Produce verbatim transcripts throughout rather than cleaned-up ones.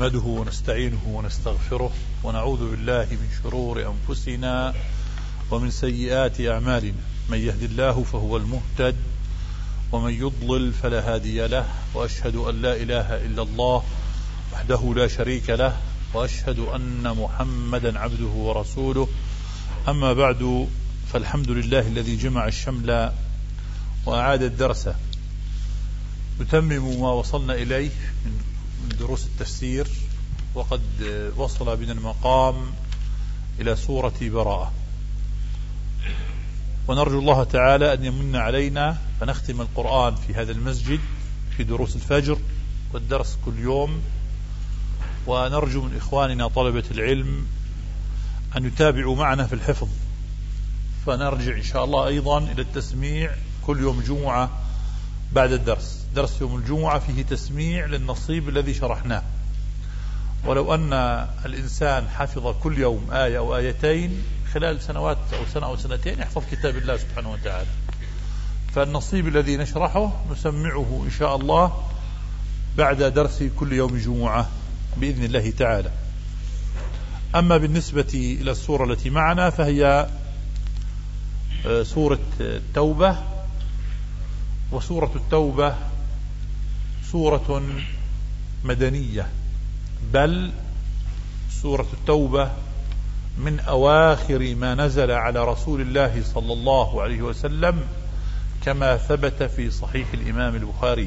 نحمده ونستعينه ونستغفره ونعوذ بالله من شرور أنفسنا ومن سيئات أعمالنا. من يهد الله فهو المهتد ومن يضلل فلا هادي له، وأشهد أن لا إله إلا الله وحده لا شريك له، وأشهد أن محمدا عبده ورسوله. أما بعد، فالحمد لله الذي جمع الشمل وأعاد الدرس، نتمم ما وصلنا إليه من دروس التفسير، وقد وصل بنا المقام إلى سورة براءة، ونرجو الله تعالى أن يمن علينا فنختم القرآن في هذا المسجد في دروس الفجر والدرس كل يوم، ونرجو من إخواننا طلبة العلم أن يتابعوا معنا في الحفظ، فنرجع إن شاء الله أيضا إلى التسميع كل يوم جمعة بعد الدرس. درس يوم الجمعة فيه تسميع للنصيب الذي شرحناه، ولو أن الإنسان حفظ كل يوم آية أو آيتين خلال سنوات أو سنة أو سنتين يحفظ كتاب الله سبحانه وتعالى. فالنصيب الذي نشرحه نسمعه إن شاء الله بعد درس كل يوم جمعة بإذن الله تعالى. أما بالنسبة إلى السورة التي معنا فهي سورة التوبة، وسورة التوبة سورة مدنية، بل سورة التوبة من أواخر ما نزل على رسول الله صلى الله عليه وسلم، كما ثبت في صحيح الإمام البخاري.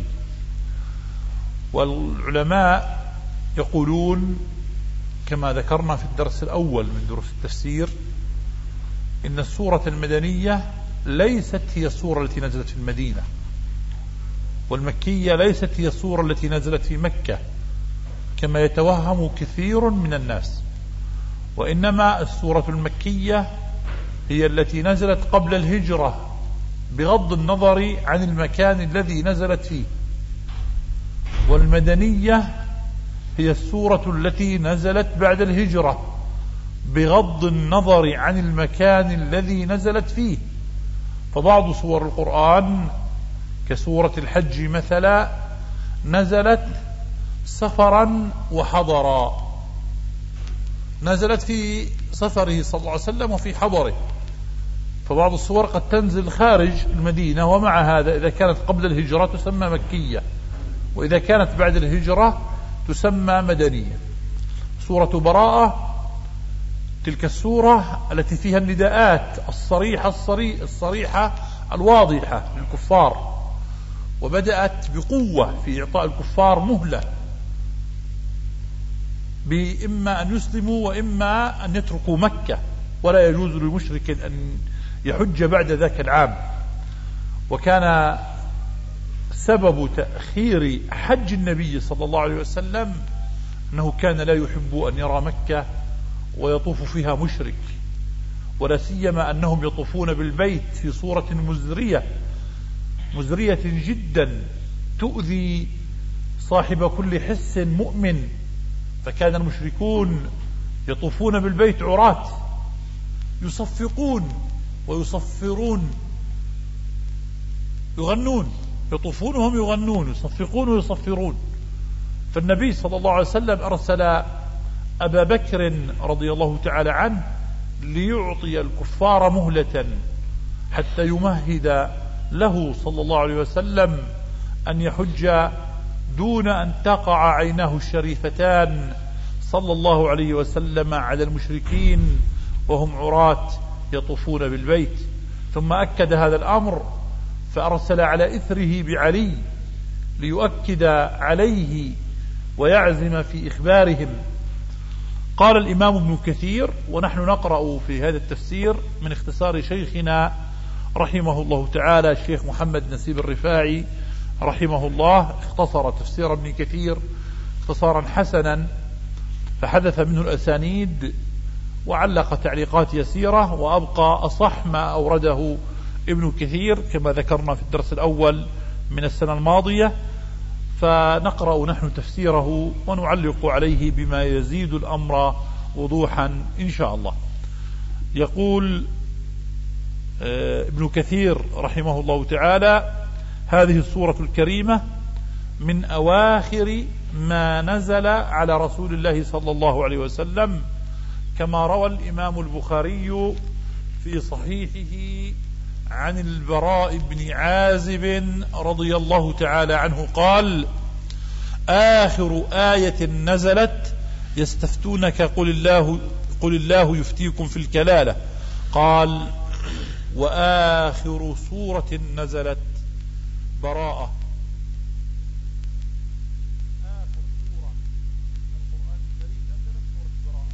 والعلماء يقولون كما ذكرنا في الدرس الأول من دروس التفسير إن السورة المدنية ليست هي السورة التي نزلت في المدينة، والمكية ليست هي السورة التي نزلت في مكة كما يتوهم كثير من الناس، وإنما السورة المكية هي التي نزلت قبل الهجرة بغض النظر عن المكان الذي نزلت فيه، والمدنية هي السورة التي نزلت بعد الهجرة بغض النظر عن المكان الذي نزلت فيه. فبعض سور القرآن كسورة الحج مثلا نزلت سفرا وحضرا، نزلت في سفره صلى الله عليه وسلم وفي حضره، فبعض السور قد تنزل خارج المدينة، ومع هذا إذا كانت قبل الهجرة تسمى مكية، وإذا كانت بعد الهجرة تسمى مدنية. سورة براءة تلك السورة التي فيها النداءات الصريحة الصريحة الواضحة للكفار، وبدأت بقوة في إعطاء الكفار مهلة بإما أن يسلموا وإما أن يتركوا مكة، ولا يجوز للمشرك أن يحج بعد ذاك العام. وكان سبب تأخير حج النبي صلى الله عليه وسلم أنه كان لا يحب أن يرى مكة ويطوف فيها مشرك، ولا سيما أنهم يطوفون بالبيت في صورة مزرية مزرية جدا تؤذي صاحب كل حس مؤمن. فكان المشركون يطوفون بالبيت عراة، يصفقون ويصفرون، يغنون، يطوفون وهم يغنون، يصفقون ويصفرون. فالنبي صلى الله عليه وسلم أرسل أبا بكر رضي الله تعالى عنه ليعطي الكفار مهلة حتى يمهد له صلى الله عليه وسلم أن يحج دون أن تقع عيناه الشريفتان صلى الله عليه وسلم على المشركين وهم عراة يطوفون بالبيت. ثم أكد هذا الأمر فأرسل على إثره بعلي ليؤكد عليه ويعزم في إخبارهم. قال الإمام ابن كثير، ونحن نقرأ في هذا التفسير من اختصار شيخنا رحمه الله تعالى الشيخ محمد نسيب الرفاعي رحمه الله، اختصر تفسير ابن كثير اختصارا حسنا، فحذف منه الأسانيد وعلق تعليقات يسيرة، وأبقى أصح ما أورده ابن كثير كما ذكرنا في الدرس الأول من السنة الماضية. فنقرأ نحن تفسيره ونعلق عليه بما يزيد الأمر وضوحا إن شاء الله. يقول ابن كثير رحمه الله تعالى: هذه السورة الكريمة من أواخر ما نزل على رسول الله صلى الله عليه وسلم، كما روى الإمام البخاري في صحيحه عن البراء بن عازب رضي الله تعالى عنه قال: آخر آية نزلت يستفتونك قل الله, قل الله يفتيكم في الكلالة. قال: وآخر سورة نزلت براءة. آخر سورة القرآن الكريم نزلت سورة براءة.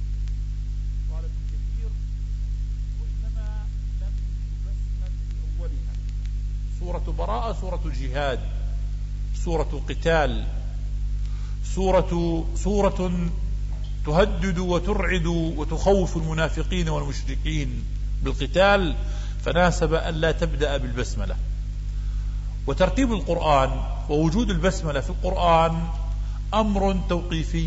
قال ابن كثير: وإنما لم تبسمل في أولها. سورة براءة سورة جهاد، سورة قتال، سورة, سورة تهدد وترعد وتخوف المنافقين والمشركين بالقتال، فناسب أن لا تبدأ بالبسملة. وترتيب القرآن ووجود البسملة في القرآن أمر توقيفي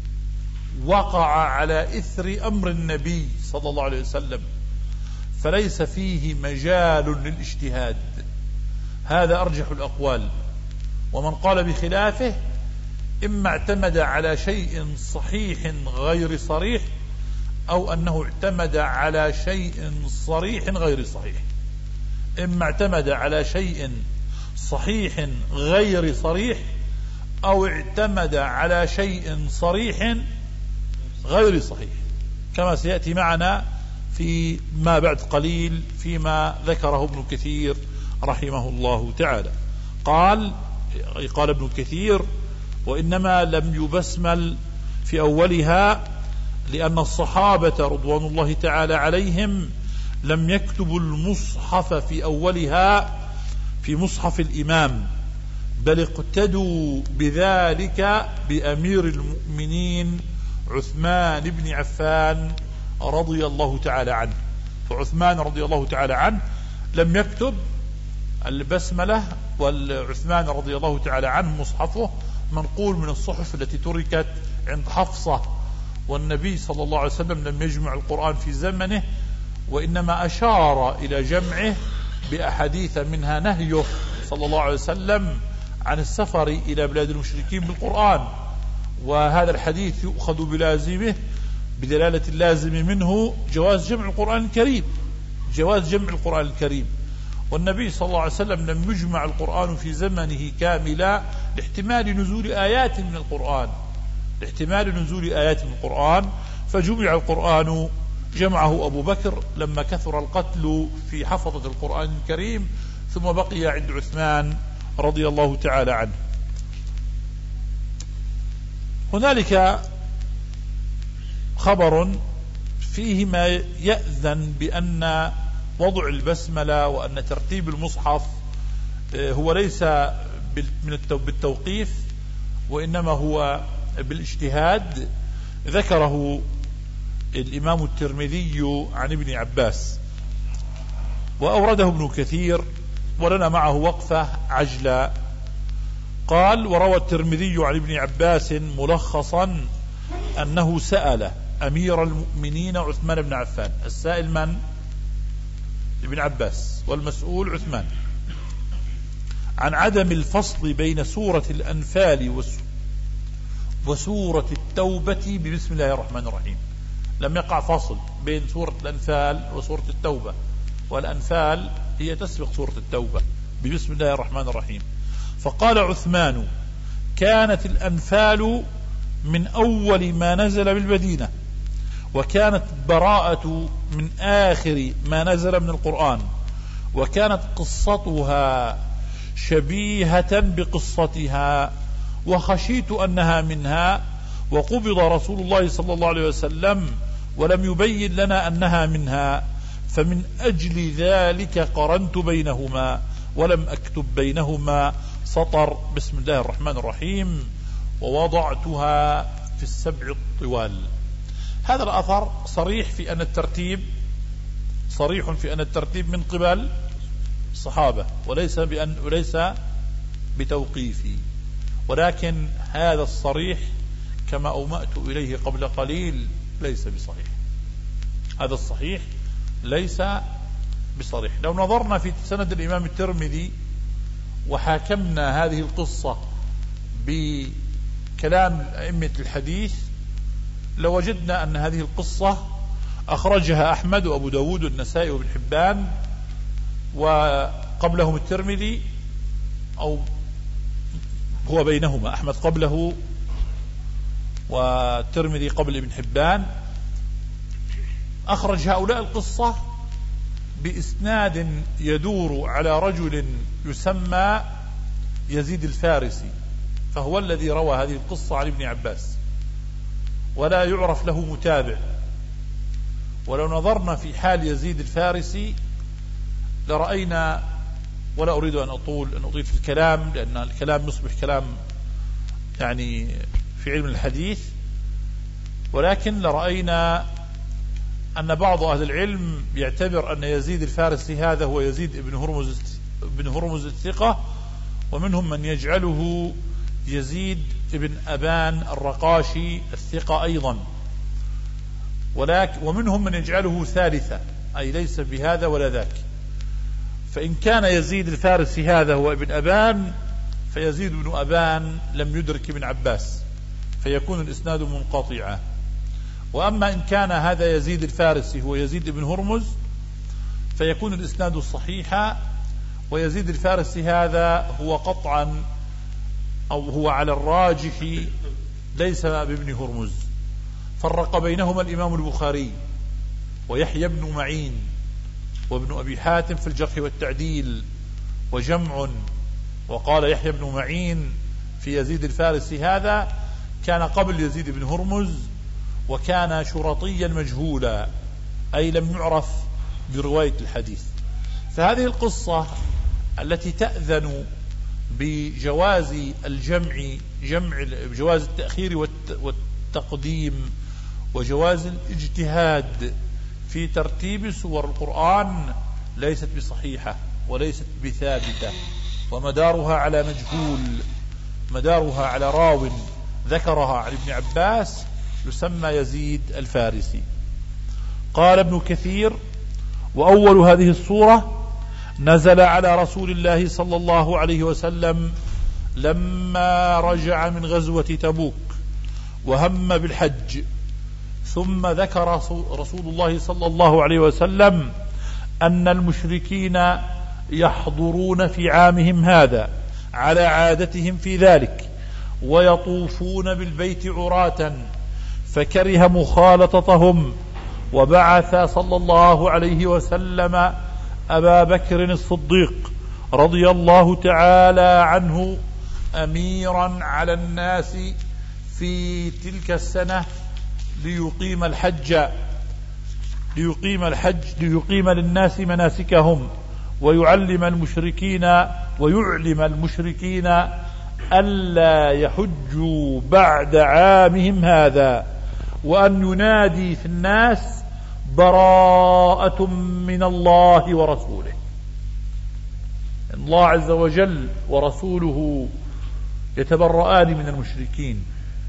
وقع على إثر أمر النبي صلى الله عليه وسلم، فليس فيه مجال للاجتهاد. هذا أرجح الأقوال. ومن قال بخلافه إما اعتمد على شيء صحيح غير صريح، أو أنه اعتمد على شيء صريح غير صحيح. إما اعتمد على شيء صحيح غير صريح، أو اعتمد على شيء صريح غير صحيح، كما سيأتي معنا في ما بعد قليل فيما ذكره ابن كثير رحمه الله تعالى. قال قال ابن كثير: وإنما لم يبسمل في أولها لأن الصحابة رضوان الله تعالى عليهم لم يكتبوا المصحف في أولها في مصحف الإمام، بل اقتدوا بذلك بأمير المؤمنين عثمان بن عفان رضي الله تعالى عنه. فعثمان رضي الله تعالى عنه لم يكتب البسملة، والعثمان رضي الله تعالى عنه مصحفه منقول من الصحف التي تركت عند حفصة، والنبي صلى الله عليه وسلم لم يجمع القرآن في زمنه، وإنما أشار إلى جمعه بأحاديث منها نهيه صلى الله عليه وسلم عن السفر إلى بلاد المشركين بالقرآن، وهذا الحديث يؤخذ بلازمه بدلالة اللازم منه جواز جمع القرآن الكريم، جواز جمع القرآن الكريم. والنبي صلى الله عليه وسلم لم يجمع القرآن في زمنه كاملا لاحتمال نزول آيات من القرآن لاحتمال نزول آيات من القرآن فجمع القرآن جمعه أبو بكر لما كثر القتل في حفظة القرآن الكريم، ثم بقي عند عثمان رضي الله تعالى عنه. هنالك خبر فيه ما يأذن بأن وضع البسملة وأن ترتيب المصحف هو ليس بالتوقيف، وإنما هو بالاجتهاد. ذكره الإمام الترمذي عن ابن عباس وأورده ابن كثير، ولنا معه وقفة عجلة. قال: وروى الترمذي عن ابن عباس ملخصا أنه سأل أمير المؤمنين عثمان بن عفان. السائل من؟ ابن عباس، والمسؤول عثمان، عن عدم الفصل بين سورة الأنفال وسورة التوبة ببسم الله الرحمن الرحيم. لم يقع فصل بين سورة الأنفال وسورة التوبة، والأنفال هي تسبق سورة التوبة ببسم الله الرحمن الرحيم. فقال عثمان: كانت الأنفال من أول ما نزل بالمدينة، وكانت براءة من آخر ما نزل من القرآن، وكانت قصتها شبيهة بقصتها، وخشيت أنها منها، وقبض رسول الله صلى الله عليه وسلم ولم يبين لنا أنها منها، فمن أجل ذلك قرنت بينهما ولم أكتب بينهما سطر بسم الله الرحمن الرحيم، ووضعتها في السبع الطوال. هذا الأثر صريح في أن الترتيب صريح في أن الترتيب من قبل الصحابة، وليس بأن وليس بتوقيفي، ولكن هذا الصريح كما أومأت إليه قبل قليل ليس بصحيح. هذا الصحيح ليس بصريح. لو نظرنا في سند الإمام الترمذي وحاكمنا هذه القصة بكلام أئمة الحديث لوجدنا أن هذه القصة أخرجها أحمد وأبو داود والنسائي وابن حبان، وقبلهم الترمذي، أو هو بينهما، أحمد قبله والترمذي قبل ابن حبان. أخرج هؤلاء القصة بإسناد يدور على رجل يسمى يزيد الفارسي، فهو الذي روى هذه القصة عن ابن عباس، ولا يعرف له متابع. ولو نظرنا في حال يزيد الفارسي لرأينا، ولا أريد أن أطول أن أطيل في الكلام لأن الكلام يصبح كلام يعني في علم الحديث، ولكن لرأينا أن بعض أهل العلم يعتبر أن يزيد الفارسي هذا هو يزيد ابن هرمز ابن هرمز الثقة، ومنهم من يجعله يزيد ابن أبان الرقاشي الثقة أيضا، ولكن ومنهم من يجعله ثالثة، أي ليس بهذا ولا ذاك. فإن كان يزيد الفارسي هذا هو ابن أبان، فيزيد بن أبان لم يدرك ابن عباس، فيكون الإسناد منقطعا. وأما إن كان هذا يزيد الفارسي هو يزيد بن هرمز، فيكون الإسناد صحيحا، ويزيد الفارسي هذا هو قطعا أو هو على الراجح ليس بابن هرمز. فرق بينهما الإمام البخاري ويحيى بن معين وابن أبي حاتم في الجرح والتعديل وجمع، وقال يحيى بن معين في يزيد الفارسي هذا كان قبل يزيد بن هرمز، وكان شرطيا مجهولا، أي لم يعرف برواية الحديث. فهذه القصة التي تأذن بجواز الجمع جمع بجواز التأخير والتقديم وجواز الاجتهاد في ترتيب سور القرآن ليست بصحيحة وليست بثابتة، ومدارها على مجهول، مدارها على راو ذكرها عن ابن عباس يسمى يزيد الفارسي. قال ابن كثير: وأول هذه الصورة نزل على رسول الله صلى الله عليه وسلم لما رجع من غزوة تبوك وهم بالحج، ثم ذكر رسول الله صلى الله عليه وسلم أن المشركين يحضرون في عامهم هذا على عادتهم في ذلك، ويطوفون بالبيت عراة، فكره مخالطتهم، وبعث صلى الله عليه وسلم أبا بكر الصديق رضي الله تعالى عنه أميرا على الناس في تلك السنة ليقيم الحج ليقيم الحج ليقيم للناس مناسكهم، ويعلم المشركين ويعلم المشركين ألا يحجوا بعد عامهم هذا، وأن ينادي في الناس براءة من الله ورسوله. الله عز وجل ورسوله يتبرآن من المشركين.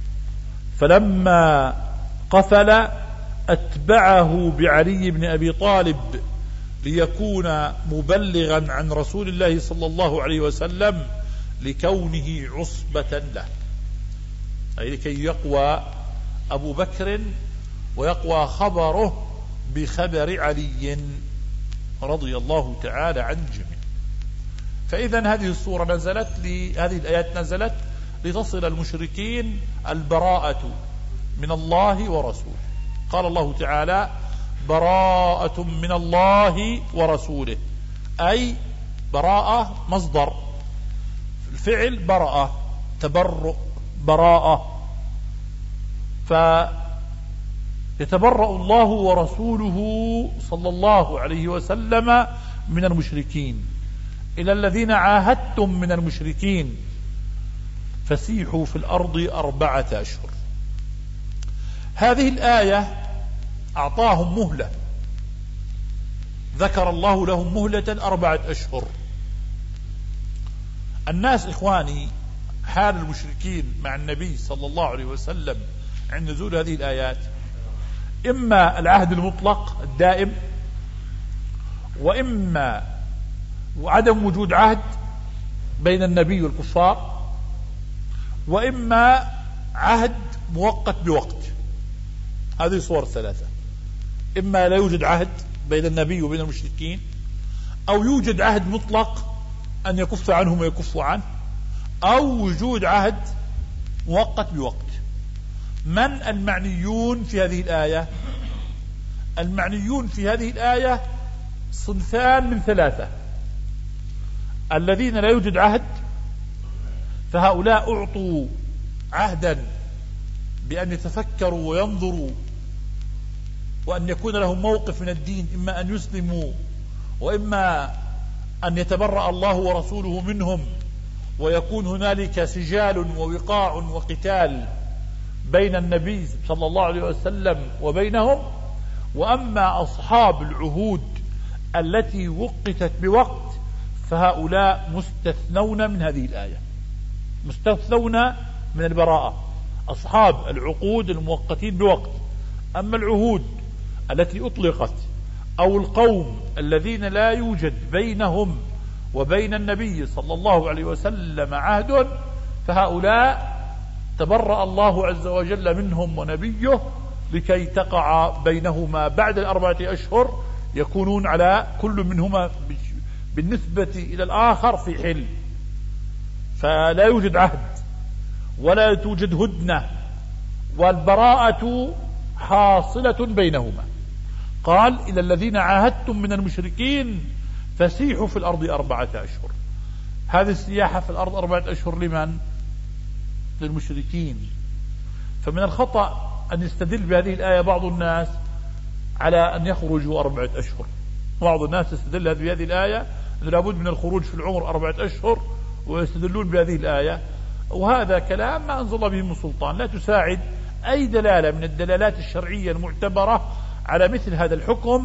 فلما قفل أتبعه بعلي بن أبي طالب ليكون مبلغا عن رسول الله صلى الله عليه وسلم لكونه عصبة له، أي لكي يقوى أبو بكر ويقوى خبره بخبر علي رضي الله تعالى عن الجميع. فإذا هذه الصورة نزلت هذه الآيات نزلت لتصل المشركين البراءة من الله ورسوله. قال الله تعالى: براءة من الله ورسوله، أي براءة مصدر الفعل براءة، تبرؤ براءة، فيتبرأ الله ورسوله صلى الله عليه وسلم من المشركين. إلى الذين عاهدتم من المشركين فسيحوا في الأرض أربعة أشهر. هذه الآية أعطاهم مهلة، ذكر الله لهم مهلة أربعة أشهر. الناس إخواني حال المشركين مع النبي صلى الله عليه وسلم عند نزول هذه الآيات إما العهد المطلق الدائم، وإما عدم وجود عهد بين النبي والكفار، وإما عهد مؤقت بوقت. هذه صور ثلاثة: إما لا يوجد عهد بين النبي وبين المشركين، أو يوجد عهد مطلق أن يكف عنهم ويكفوا عنه، أو وجود عهد مؤقت بوقت. من المعنيون في هذه الآية؟ المعنيون في هذه الآية صنفان من ثلاثة: الذين لا يوجد عهد، فهؤلاء أعطوا عهدا بأن يتفكروا وينظروا وأن يكون لهم موقف من الدين، إما أن يسلموا وإما أن يتبرأ الله ورسوله منهم، ويكون هنالك سجال ووقاع وقتال بين النبي صلى الله عليه وسلم وبينهم. وأما أصحاب العهود التي وقتت بوقت فهؤلاء مستثنون من هذه الآية، مستثنون من البراءة. أصحاب العقود المؤقتين بوقت. أما العهود التي أطلقت أو القوم الذين لا يوجد بينهم وبين النبي صلى الله عليه وسلم عهد فهؤلاء تبرأ الله عز وجل منهم ونبيه لكي تقع بينهما بعد الأربعة أشهر، يكونون على كل منهما بالنسبة إلى الآخر في حل، فلا يوجد عهد ولا توجد هدنة، والبراءة حاصلة بينهما. قال: إلى الذين عاهدتم من المشركين فسيحوا في الأرض أربعة أشهر. هذه السياحة في الأرض أربعة أشهر لمن؟ للمشركين. فمن الخطأ أن يستدل بهذه الآية بعض الناس على أن يخرجوا أربعة أشهر. بعض الناس يستدل بهذه الآية أن لابد من الخروج في العمر أربعة أشهر، ويستدلون بهذه الآية، وهذا كلام ما أنزل به من سلطان، لا تساعد أي دلالة من الدلالات الشرعية المعتبرة على مثل هذا الحكم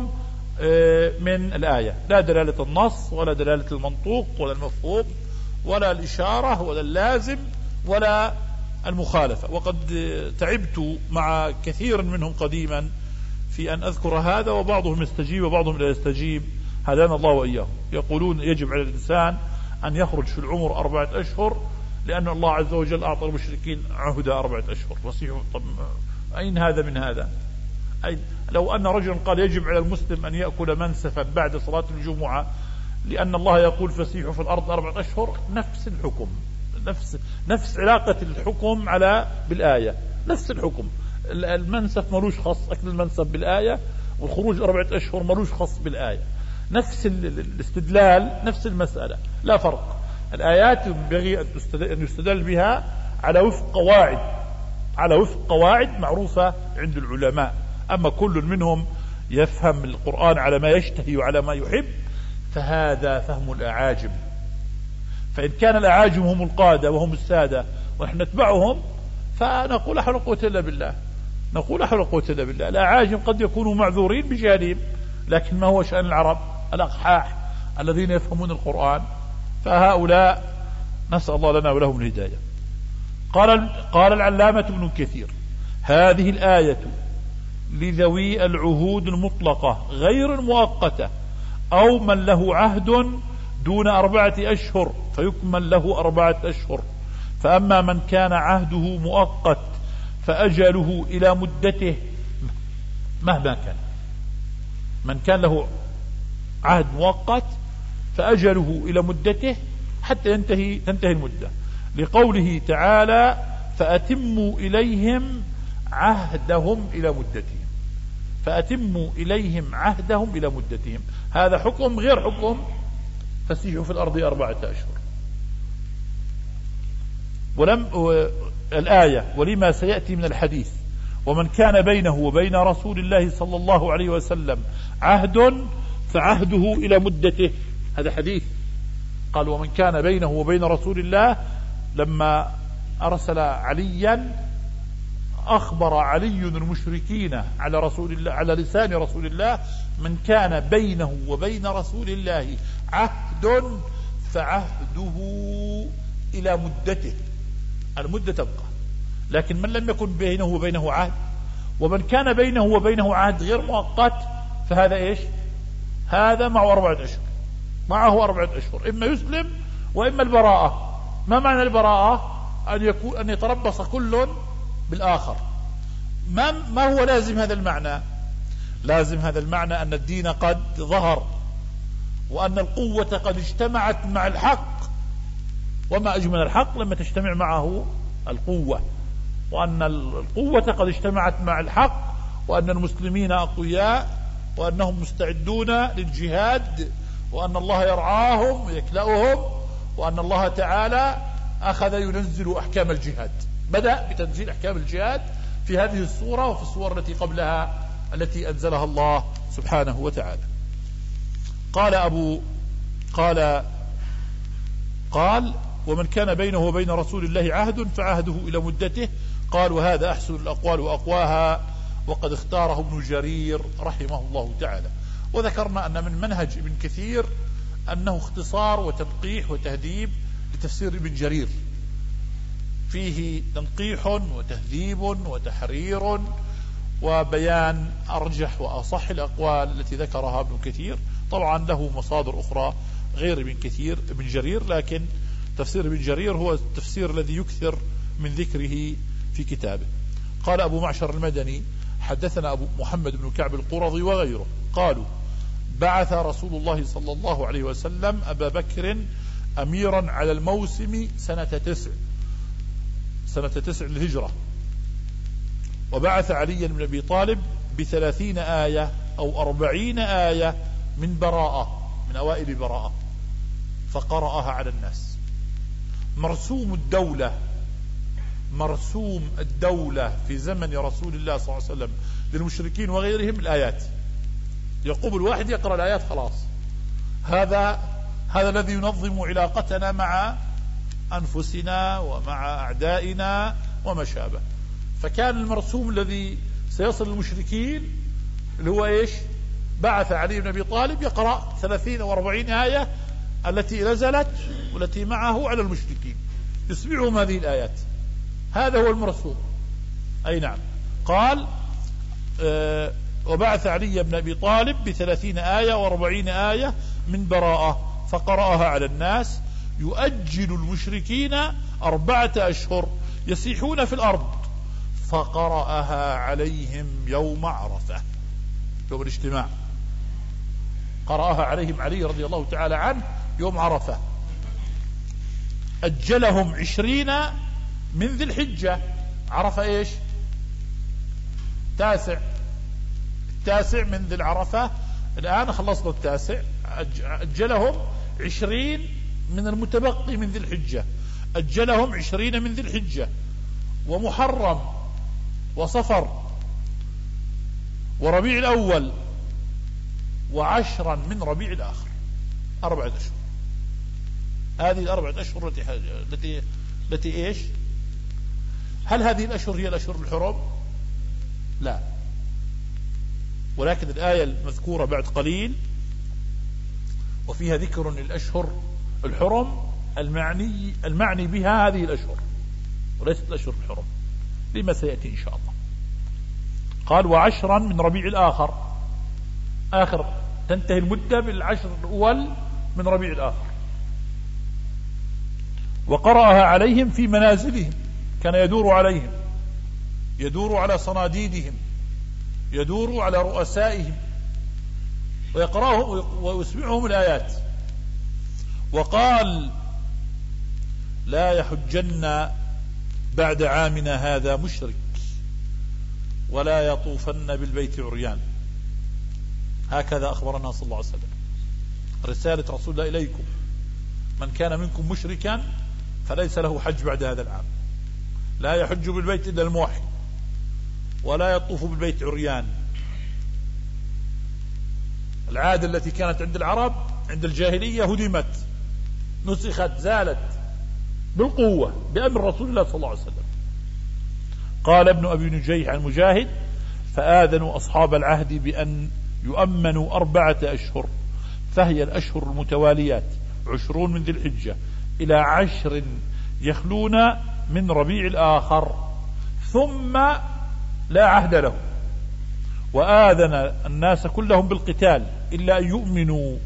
من الآية. لا دلالة النص ولا دلالة المنطوق ولا المفهوم ولا الإشارة ولا اللازم ولا المخالفة. وقد تعبت مع كثير منهم قديما في أن أذكر هذا، وبعضهم يستجيب وبعضهم لا يستجيب، هدانا الله وإياهم. يقولون يجب على الإنسان أن يخرج في العمر أربعة أشهر لأن الله عز وجل أعطى المشركين عهد أربعة أشهر. وصيحوا. طب أين هذا من هذا؟ أين؟ لو أن رجلا قال يجب على المسلم أن يأكل منسفا بعد صلاة الجمعة لأن الله يقول فسيحوا في الأرض أربعة أشهر، نفس الحكم، نفس نفس علاقة الحكم على بالآية، نفس الحكم. المنسف ملوش خاص، أكل المنسف بالآية، والخروج أربعة أشهر ملوش خاص بالآية. نفس الاستدلال، نفس المسألة، لا فرق. الآيات ينبغي أن يستدل بها على وفق قواعد، على وفق قواعد معروفة عند العلماء. أما كل منهم يفهم القرآن على ما يشتهي وعلى ما يحب فهذا فهم الأعاجم. فإن كان الأعاجم هم القادة وهم السادة ونحن نتبعهم فنقول لا حول ولا قوة إلا بالله، نقول لا حول ولا قوة إلا بالله. الأعاجم قد يكونوا معذورين بجهلهم، لكن ما هو شأن العرب الأقحاح الذين يفهمون القرآن؟ فهؤلاء نسأل الله لنا ولهم الهداية. قال قال العلامة ابن كثير: هذه الآية لذوي العهود المطلقة غير المؤقتة أو من له عهد دون أربعة أشهر فيكمل له أربعة أشهر. فأما من كان عهده مؤقت فأجله إلى مدته مهما كان، من كان له عهد مؤقت فأجله إلى مدته حتى ينتهي تنتهي المدة، لقوله تعالى: فأتموا إليهم عهدهم إلى مدتهم. فأتموا إليهم عهدهم إلى مدتهم، هذا حكم غير حكم فسيحوا في الأرض أربعة أشهر. ولم الآية ولما سيأتي من الحديث: ومن كان بينه وبين رسول الله صلى الله عليه وسلم عهد فعهده إلى مدته، هذا حديث. قال: ومن كان بينه وبين رسول الله، لما أرسل عليا أخبر علي المشركين على رسول الله على لسان رسول الله: من كان بينه وبين رسول الله عهد فعهده إلى مدته، المدة تبقى. لكن من لم يكن بينه وبينه عهد، ومن كان بينه وبينه عهد غير مؤقت، فهذا إيش؟ هذا معه أربعة أشهر، معه أربعة أشهر، إما يسلم وإما البراءة. ما معنى البراءة؟ أن يكون أن يتربص كل بالآخر. ما ما هو لازم هذا المعنى؟ لازم هذا المعنى أن الدين قد ظهر، وأن القوة قد اجتمعت مع الحق، وما أجمل الحق لما تجتمع معه القوة، وأن القوة قد اجتمعت مع الحق، وأن المسلمين أقوياء، وأنهم مستعدون للجهاد، وأن الله يرعاهم ويكلأهم، وأن الله تعالى أخذ ينزل أحكام الجهاد. بدأ بتنزيل أحكام الجهاد في هذه السورة وفي السور التي قبلها التي أنزلها الله سبحانه وتعالى. قال أبو قال قال ومن كان بينه وبين رسول الله عهد فعهده إلى مدته. قال وهذا أحسن الأقوال وأقواها، وقد اختاره ابن جرير رحمه الله تعالى. وذكرنا أن من منهج ابن كثير أنه اختصار وتنقيح وتهذيب لتفسير ابن جرير، فيه تنقيح وتهذيب وتحرير وبيان أرجح وأصح الأقوال التي ذكرها ابن كثير. طبعا له مصادر أخرى غير ابن كثير ابن جرير، لكن تفسير ابن جرير هو التفسير الذي يكثر من ذكره في كتابه. قال أبو معشر المدني حدثنا أبو محمد بن كعب القرظي وغيره قالوا بعث رسول الله صلى الله عليه وسلم أبا بكر أميرا على الموسم سنة تسع سنة تسع للهجرة، وبعث علي بن أبي طالب بثلاثين آية أو أربعين آية من براءة، من أوائل براءة، فقرأها على الناس. مرسوم الدولة مرسوم الدولة في زمن رسول الله صلى الله عليه وسلم للمشركين وغيرهم الآيات. يقوم الواحد يقرأ الآيات خلاص. هذا هذا الذي ينظم علاقتنا مع أنفسنا ومع أعدائنا وما شابه. فكان المرسوم الذي سيصل للمشركين اللي هو إيش؟ بعث علي بن أبي طالب يقرأ ثلاثين أو أربعين آية التي نزلت والتي معه على المشركين، يسمعهم هذه الآيات. هذا هو المرسوم. أي نعم. قال آه وبعث علي بن أبي طالب بثلاثين آية وأربعين آية من براءة فقرأها على الناس، يؤجل المشركين أربعة أشهر يسيحون في الأرض، فقرأها عليهم يوم عرفة، يوم الاجتماع. قرأها عليهم علي رضي الله تعالى عنه يوم عرفة. أجلهم عشرين من ذي الحجة. عرفة إيش؟ تاسع التاسع من ذي العرفة. الآن خلصنا التاسع. أجلهم عشرين من المتبقي من ذي الحجة. أجلهم عشرين من ذي الحجة ومحرم وصفر وربيع الأول وعشرا من ربيع الآخر. أربعة أشهر. هذه الأربعة أشهر التي التي التي إيش؟ هل هذه الأشهر هي الأشهر الحرم؟ لا، ولكن الآية المذكورة بعد قليل وفيها ذكر للأشهر الحرم المعني المعني بها هذه الأشهر وليست الأشهر الحرم، لما سيأتي إن شاء الله. قال وعشرا من ربيع الآخر، آخر تنتهي المدة بالعشر الأول من ربيع الآخر. وقرأها عليهم في منازلهم، كان يدور عليهم، يدور على صناديدهم، يدور على رؤسائهم ويقرأهم ويسمعهم الآيات. وقال لا يحجن بعد عامنا هذا مشرك ولا يطوفن بالبيت عريان. هكذا أخبرنا صلى الله عليه وسلم. رسالة رسول الله إليكم: من كان منكم مشركا فليس له حج بعد هذا العام. لا يحج بالبيت إلا الموحد ولا يطوف بالبيت عريان. العادة التي كانت عند العرب عند الجاهلية هدمت، نسخت، زالت بالقوة بأمر رسول الله صلى الله عليه وسلم. قال ابن أبي نجيح عن مجاهد: فآذنوا أصحاب العهد بأن يؤمنوا أربعة أشهر، فهي الأشهر المتواليات عشرون من ذي الحجة إلى عشر يخلون من ربيع الآخر، ثم لا عهد له. وآذن الناس كلهم بالقتال إلا أن يؤمنوا.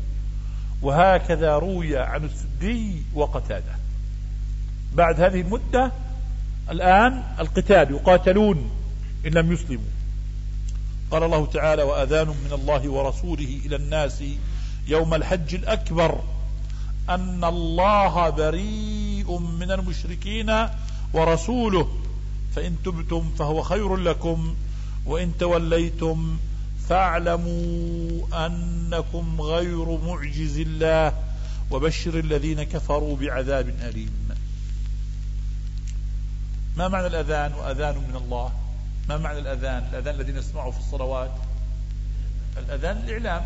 وهكذا روي عن السدي وقتادة. بعد هذه المدة الآن القتال، يقاتلون إن لم يسلموا. قال الله تعالى: وأذان من الله ورسوله إلى الناس يوم الحج الأكبر أن الله بريء من المشركين ورسوله فإن تبتم فهو خير لكم وإن توليتم فاعلموا أنكم غير معجز الله وبشر الذين كفروا بعذاب أليم. ما معنى الأذان وأذان من الله؟ ما معنى الأذان؟ الأذان الذي نسمعه في الصلوات، الأذان الإعلام،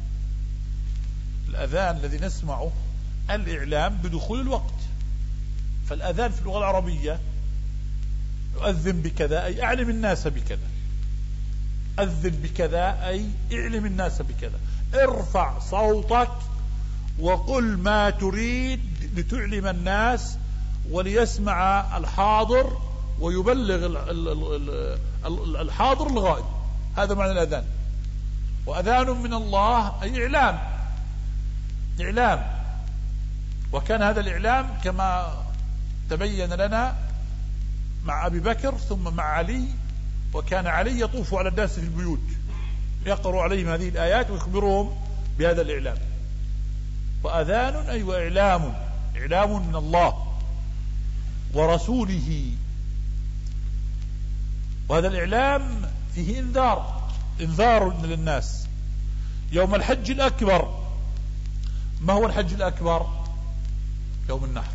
الأذان الذي نسمعه الإعلام بدخول الوقت. فالأذان في اللغة العربية يؤذن بكذا أي أعلم الناس بكذا، أذن بكذا أي اعلم الناس بكذا، ارفع صوتك وقل ما تريد لتعلم الناس وليسمع الحاضر ويبلغ الحاضر الغائب. هذا معنى الأذان. وأذان من الله أي إعلام، إعلام. وكان هذا الإعلام كما تبين لنا مع أبي بكر ثم مع علي، وكان علي يطوف على الناس في البيوت يقرأ عليهم هذه الآيات ويخبرهم بهذا الإعلام. وأذان أي وإعلام، إعلام من الله ورسوله. وهذا الإعلام فيه إنذار، إنذار للناس يوم الحج الأكبر. ما هو الحج الأكبر؟ يوم النحر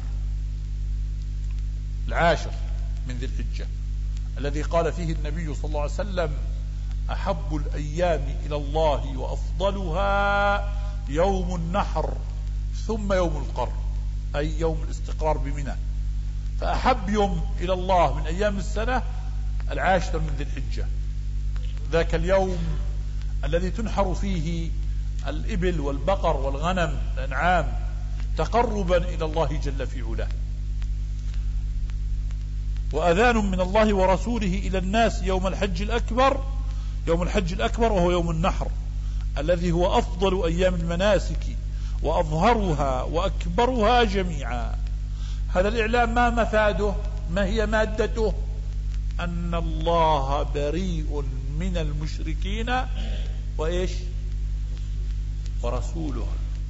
العاشر من ذي الحجة، الذي قال فيه النبي صلى الله عليه وسلم: أحب الأيام إلى الله وأفضلها يوم النحر ثم يوم القر، أي يوم الاستقرار بمنى. فأحب يوم إلى الله من أيام السنة العاشر من ذي الحجة، ذاك اليوم الذي تنحر فيه الإبل والبقر والغنم الأنعام تقربا إلى الله جل في علاه. وأذان من الله ورسوله إلى الناس يوم الحج الأكبر، يوم الحج الأكبر وهو يوم النحر الذي هو أفضل أيام المناسك وأظهرها وأكبرها جميعا. هذا الإعلام ما مفاده؟ ما هي مادته؟ أن الله بريء من المشركين وإيش؟ ورسوله،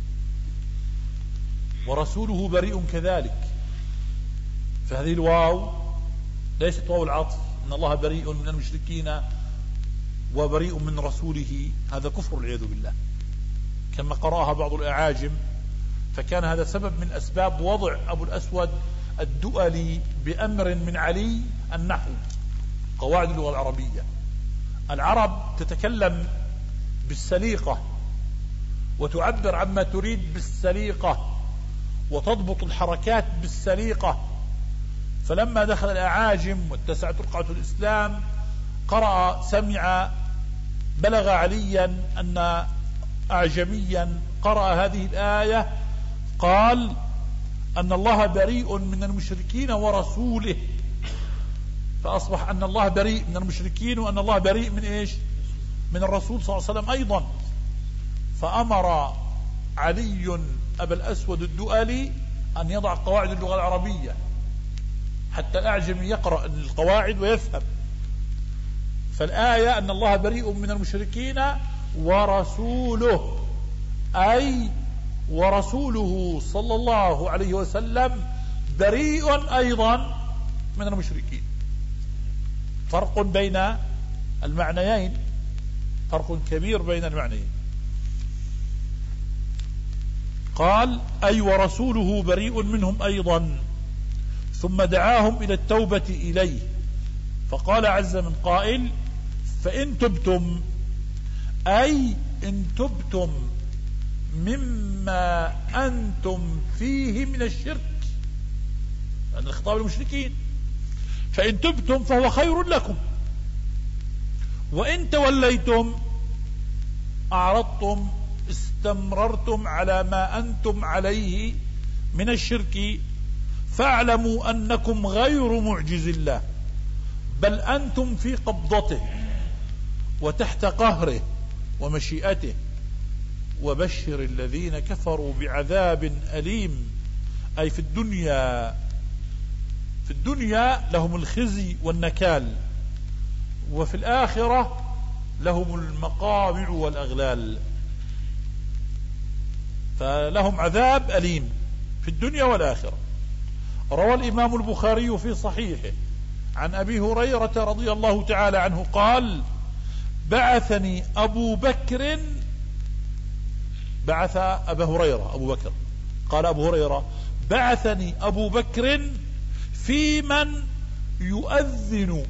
ورسوله بريء كذلك. فهذه الواو ليست واو العطف، أن الله بريء من المشركين وبريء من رسوله، هذا كفر والعياذ بالله كما قرأها بعض الأعاجم. فكان هذا سبب من أسباب وضع أبو الأسود الدؤلي بأمر من علي النحو، قواعد اللغة العربية. العرب تتكلم بالسليقة وتعبر عما تريد بالسليقة وتضبط الحركات بالسليقة. فلما دخل الأعاجم واتسعت رقعة الإسلام قرأ سمع بلغ عليا أن أعجميا قرأ هذه الآية قال أن الله بريء من المشركين ورسوله، فأصبح أن الله بريء من المشركين وأن الله بريء من إيش؟ من الرسول صلى الله عليه وسلم أيضا. فأمر علي أبا الأسود الدؤلي أن يضع قواعد اللغة العربية حتى الأعجمي يقرأ القواعد ويفهم. فالآية أن الله بريء من المشركين ورسوله، أي ورسوله صلى الله عليه وسلم بريء أيضا من المشركين. فرق بين المعنيين، فرق كبير بين المعنيين. قال: أي ورسوله بريء منهم أيضا، ثم دعاهم إلى التوبة إليه. فقال عز من قائل: فإن تبتم، أي إن تبتم مما أنتم فيه من الشرك، لأن الخطاب المشركين، فإن تبتم فهو خير لكم، وإن توليتم أعرضتم استمررتم على ما أنتم عليه من الشرك فاعلموا أنكم غير معجز الله، بل أنتم في قبضته وتحت قهره ومشيئته، وبشر الذين كفروا بعذاب أليم، أي في الدنيا، في في الدنيا لهم الخزي والنكال، وفي الآخرة لهم المقامع والأغلال، فلهم عذاب أليم في الدنيا والآخرة. روى الإمام البخاري في صحيحه عن أبي هريرة رضي الله تعالى عنه قال: بعثني أبو بكر، بعث أبا هريرة أبو بكر، قال أبو هريرة: بعثني أبو بكر في من يؤذن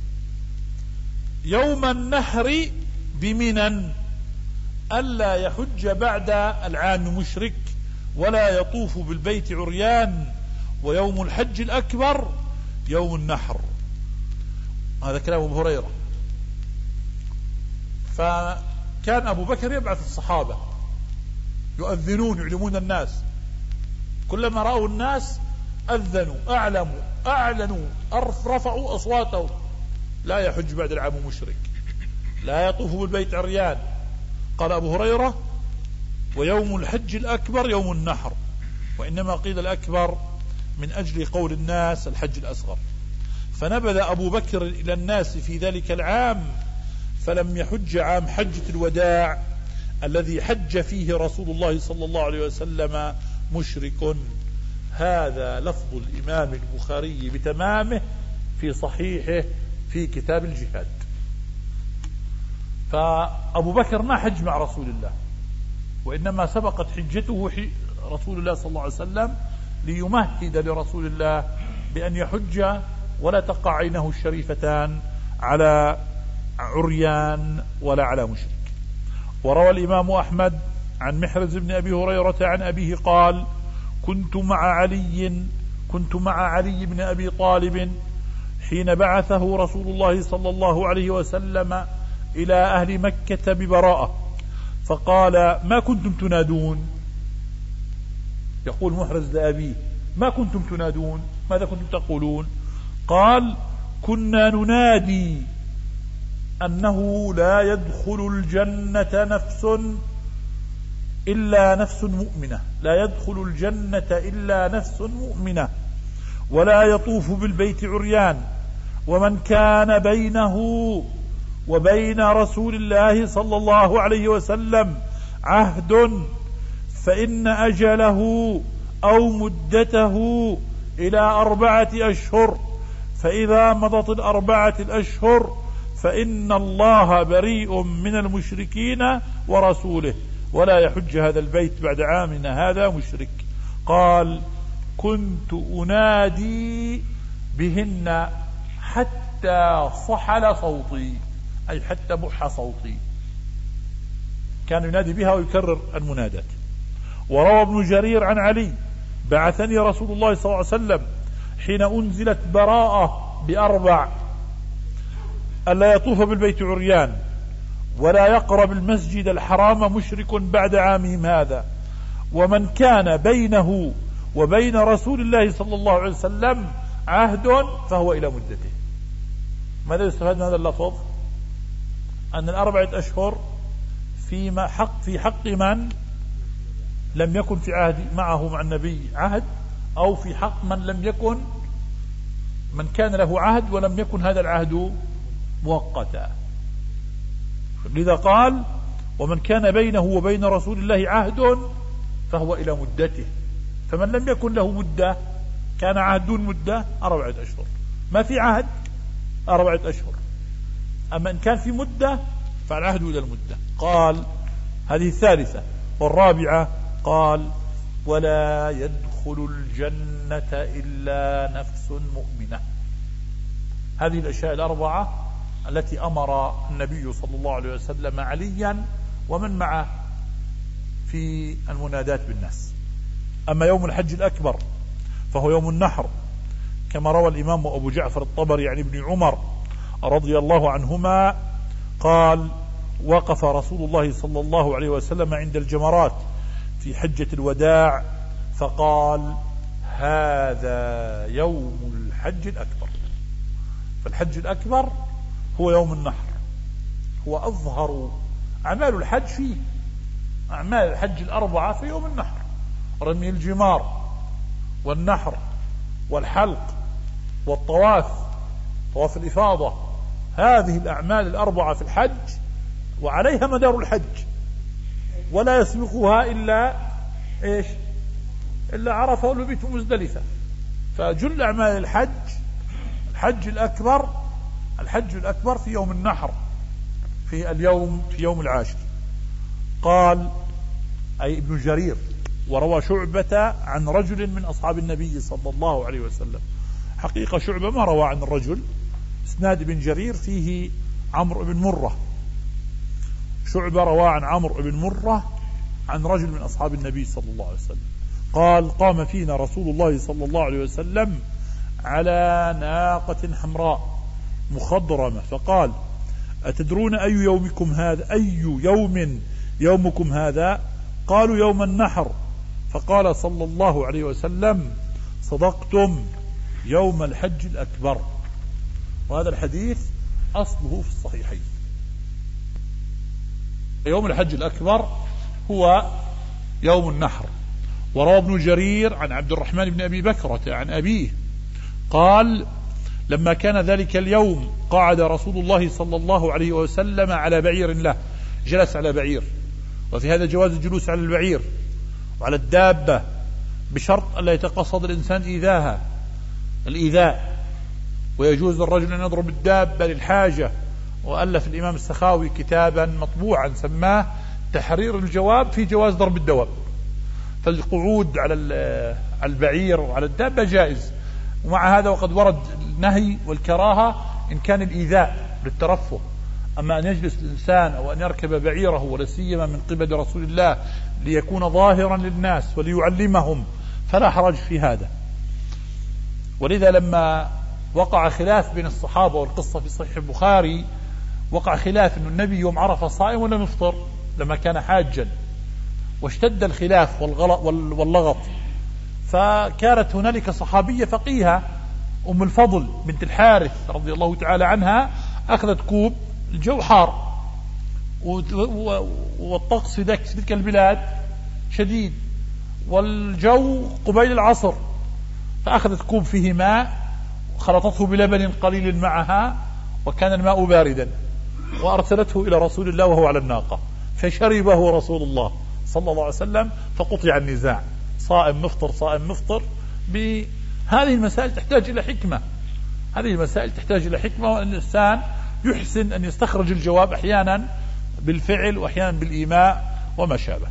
يوم النحر بمنى ألا يحج بعد العام مشرك ولا يطوف بالبيت عريان، ويوم الحج الأكبر يوم النحر. هذا كلام أبو هريرة. فكان أبو بكر يبعث الصحابة يؤذنون يعلمون الناس، كلما رأوا الناس أذنوا أعلموا أعلنوا رفعوا أصواتهم: لا يحج بعد العام مشرك، لا يطوف بالبيت عريان. قال أبو هريرة: ويوم الحج الأكبر يوم النحر، وإنما قيل الأكبر من أجل قول الناس الحج الأصغر. فنبذ أبو بكر إلى الناس في ذلك العام فلم يحج عام حجة الوداع الذي حج فيه رسول الله صلى الله عليه وسلم مشرك. هذا لفظ الإمام البخاري بتمامه في صحيحه في كتاب الجهاد. فأبو بكر ما حج مع رسول الله، وإنما سبقت حجته رسول الله صلى الله عليه وسلم ليمهد لرسول الله بأن يحج ولا تقع عينه الشريفتان على عريان ولا على مشرك. وروى الإمام أحمد عن محرز بن أبي هريرة عن أبيه قال: كنت مع علي كنت مع علي بن أبي طالب حين بعثه رسول الله صلى الله عليه وسلم إلى أهل مكة ببراءة، فقال: ما كنتم تنادون؟ يقول محرز لأبيه: ما كنتم تنادون؟ ماذا كنتم تقولون؟ قال: كنا ننادي أنه لا يدخل الجنة نفس إلا نفس مؤمنة، لا يدخل الجنة إلا نفس مؤمنة، ولا يطوف بالبيت عريان، ومن كان بينه وبين رسول الله صلى الله عليه وسلم عهد فإن أجله أو مدته إلى أربعة أشهر، فإذا مضت الأربعة الأشهر فإن الله بريء من المشركين ورسوله، ولا يحج هذا البيت بعد عامنا هذا مشرك. قال: كنت أنادي بهن حتى صحل صوتي، أي حتى بح صوتي، كان ينادي بها ويكرر المنادات. وروى ابن جرير عن علي: بعثني رسول الله صلى الله عليه وسلم حين أنزلت براءة بأربع: ألا يطوف بالبيت عريان، ولا يقرب المسجد الحرام مشرك بعد عامهم هذا، ومن كان بينه وبين رسول الله صلى الله عليه وسلم عهد فهو إلى مدته. ماذا يستفاد من هذا اللفظ؟ أن الأربعة أشهر في حق في حق من لم يكن في عهد معه مع النبي عهد، أو في حق من لم يكن من كان له عهد ولم يكن هذا العهد مؤقتا. لذا قال: ومن كان بينه وبين رسول الله عهد فهو إلى مدته. فمن لم يكن له مدة كان عهد دون مدة أربعة أشهر، ما في عهد أربعة أشهر. أما إن كان في مدة فالعهد إلى المدة. قال: هذه الثالثة. والرابعة قال: ولا يدخل الجنة إلا نفس مؤمنة. هذه الأشياء الأربعة التي أمر النبي صلى الله عليه وسلم عليا ومن معه في المنادات بالناس. أما يوم الحج الأكبر فهو يوم النحر، كما روى الإمام أبو جعفر الطبري عن ابن عمر رضي الله عنهما قال: وقف رسول الله صلى الله عليه وسلم عند الجمرات في حجة الوداع فقال: هذا يوم الحج الأكبر. فالحج الأكبر هو يوم النحر، هو أظهر أعمال الحج فيه. أعمال الحج الأربعة في يوم النحر: رمي الجمار والنحر والحلق والطواف، طواف الإفاضة، هذه الأعمال الأربعة في الحج وعليها مدار الحج، ولا يسبقها إلا إيش؟ إلا عرفة والمبيت ومزدلفة. فجل أعمال الحج، الحج الأكبر الحج الأكبر في يوم النحر، في اليوم في يوم العاشر. قال أي ابن جرير: وروى شعبة عن رجل من أصحاب النبي صلى الله عليه وسلم. حقيقة شعبة ما روى عن الرجل، اسناد ابن جرير فيه عمرو بن مرة. شعبة روى عن عمرو بن مرة عن رجل من أصحاب النبي صلى الله عليه وسلم قال: قام فينا رسول الله صلى الله عليه وسلم على ناقة حمراء مخضرمة فقال: أتدرون أي يومكم هذا أي يوم يومكم هذا؟ قالوا: يوم النحر. فقال صلى الله عليه وسلم: صدقتم، يوم الحج الأكبر. وهذا الحديث أصله في الصحيحين. يوم الحج الأكبر هو يوم النحر. وروى ابن جرير عن عبد الرحمن بن أبي بكرة عن أبيه قال: لما كان ذلك اليوم قعد رسول الله صلى الله عليه وسلم على بعير له، جلس على بعير، وفي هذا جواز الجلوس على البعير وعلى الدابة بشرط ألا يتقصد الإنسان إيذاها الإيذاء، ويجوز للرجل أن يضرب الدابة للحاجة. وألف الإمام السخاوي كتابا مطبوعا سماه تحرير الجواب في جواز ضرب الدواب. فالقعود على البعير وعلى الدابة جائز، ومع هذا وقد ورد النهي والكراهة إن كان الإيذاء للترفه. أما أن يجلس الإنسان أو أن يركب بعيره ولا سيما من قبل رسول الله ليكون ظاهرا للناس وليعلمهم فلا حرج في هذا. ولذا لما وقع خلاف بين الصحابة، والقصة في صحيح البخاري، وقع خلاف أن النبي يوم عرفة صائم ولا يفطر لما كان حاجا، واشتد الخلاف واللغط. فكانت هنالك صحابية فقيهة أم الفضل بنت الحارث رضي الله تعالى عنها، أخذت كوب، الجو حار والطقس في ذلك البلاد شديد والجو قبيل العصر، فأخذت كوب فيه ماء خلطته بلبن قليل معها، وكان الماء باردا، وأرسلته إلى رسول الله وهو على الناقة، فشربه رسول الله صلى الله عليه وسلم، فقطع النزاع، صائم مفطر صائم مفطر. بهذه المسائل تحتاج إلى حكمة، هذه المسائل تحتاج إلى حكمة، وأن الإنسان يحسن أن يستخرج الجواب أحيانا بالفعل وأحيانا بالإيماء وما شابه.